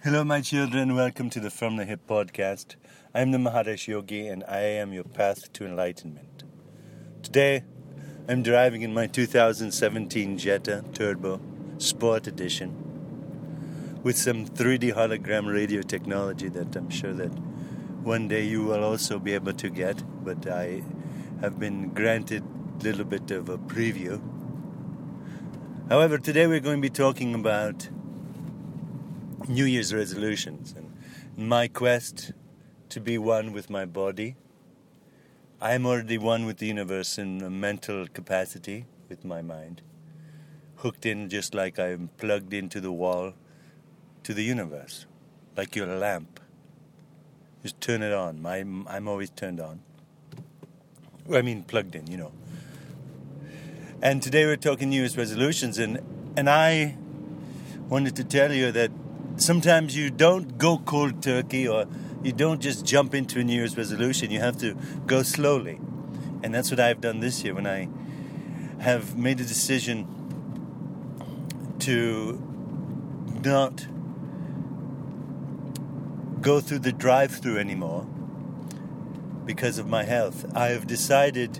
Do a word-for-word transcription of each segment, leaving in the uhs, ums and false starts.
Hello, my children. Welcome to the From the Hip podcast. I'm the Maharishi Yogi, and I am your path to enlightenment. Today, I'm driving in my two thousand seventeen Jetta Turbo Sport Edition with some three D hologram radio technology that I'm sure that one day you will also be able to get, but I have been granted a little bit of a preview. However, today we're going to be talking about New Year's resolutions and my quest to be one with my body. I am already one with the universe in a mental capacity with my mind, hooked in just like I'm plugged into the wall to the universe, like your lamp. Just turn it on. My, I'm always turned on. I mean plugged in, you know. And today we're talking New Year's resolutions, and, and I wanted to tell you that sometimes you don't go cold turkey, or you don't just jump into a New Year's resolution. You have to go slowly. And that's what I've done this year when I have made a decision to not go through the drive-thru anymore because of my health. I have decided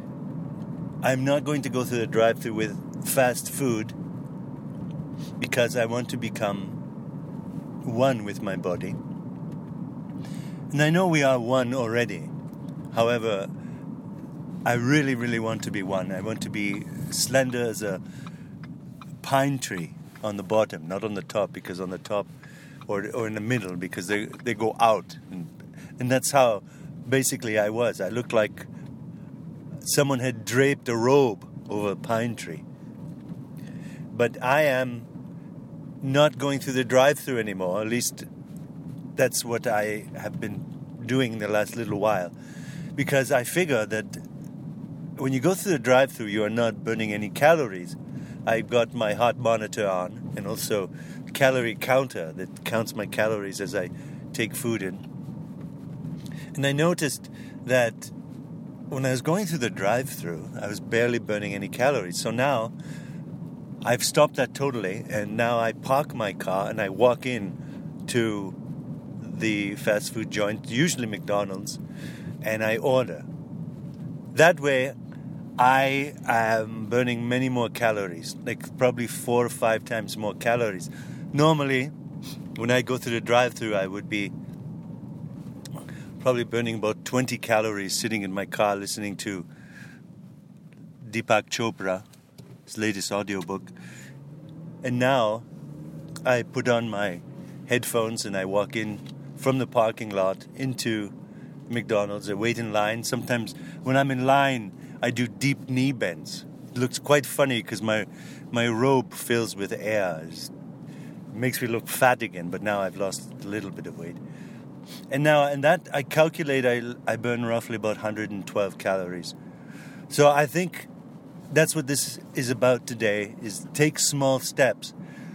I'm not going to go through the drive-thru with fast food because I want to become one with my body. And I know we are one already. However, I really, really want to be one. I want to be slender as a pine tree on the bottom, not on the top, because on the top, or or in the middle, because they, they go out. And, and that's how basically I was. I looked like someone had draped a robe over a pine tree. But I am not going through the drive-thru anymore. At least that's what I have been doing the last little while, because I figure that when you go through the drive-thru, you are not burning any calories. I've got my heart monitor on, and also a calorie counter that counts my calories as I take food in. And I noticed that when I was going through the drive-thru, I was barely burning any calories. So now I've stopped that totally, and now I park my car and I walk in to the fast food joint, usually McDonald's, and I order. That way, I am burning many more calories, like probably four or five times more calories. Normally, when I go through the drive-thru, I would be probably burning about twenty calories sitting in my car listening to Deepak Chopra, his latest audiobook. And now I put on my headphones and I walk in from the parking lot into McDonald's. I wait in line. Sometimes when I'm in line, I do deep knee bends. It looks quite funny because my my robe fills with air. It makes me look fat again, but now I've lost a little bit of weight. And now, and that I calculate I, I burn roughly about one hundred twelve calories. So I think that's what this is about today, is take small steps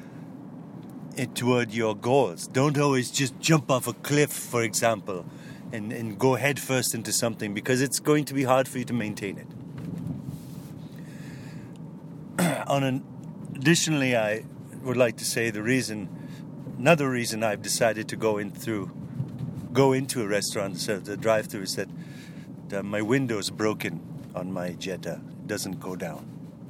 toward your goals. Don't always just jump off a cliff, for example, and, and go head first into something, because it's going to be hard for you to maintain it. On an, additionally, I would like to say the reason, another reason I've decided to go in through, go into a restaurant instead of the drive-thru is that the, my window's broken on my Jetta. It doesn't go down.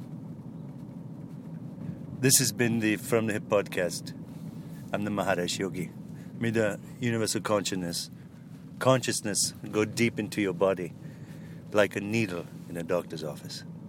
This has been the From the Hip podcast. I'm the Maharishi Yogi. May the universal consciousness, consciousness go deep into your body like a needle in a doctor's office.